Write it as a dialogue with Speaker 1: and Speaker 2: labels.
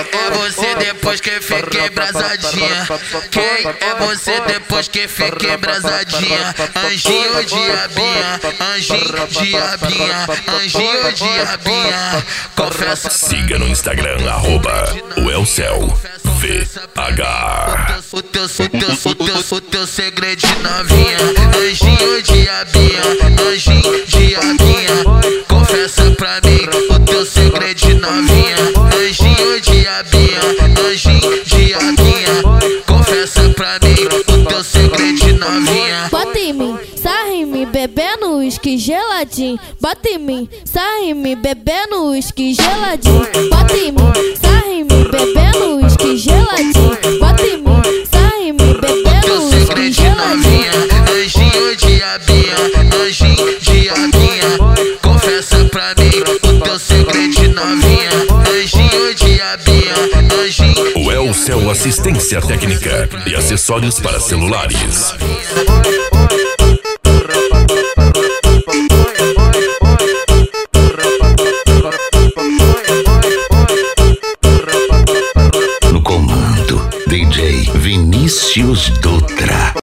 Speaker 1: é você depois que fiquei brasadinha? Quem é você depois que fiquei brasadinha? Anjinho diabinha, anjinho diabinha, anjinho diabinha. Confessa.
Speaker 2: Siga no Instagram, @oelcelvh.
Speaker 1: O teu segredo de novinha. Anjinho diabinha, anjinho diabinha. Confessa pra mim o teu segredo de novinha. Anjinho diabinha, anjinho diabinha. Confessa pra mim o teu segredo de novinha.
Speaker 3: Bota em mim, sarra em mim, bebendo uísque geladinho. Bota em mim, sarra em mim, bebendo uísque geladinho. Bota em mim, sarra em mim, bebendo uísque geladinho. Bota em mim, sarra em mim, bebendo uísque geladinho.
Speaker 1: Anjinho diabinha, anjinho diabinha. Confessa pra mim o teu segredo de novinha. Anjinho diabinha, anjinho.
Speaker 2: Oelcel Assistência Técnica e acessórios para celulares.
Speaker 4: No comando, DJ Vinícius Dutra.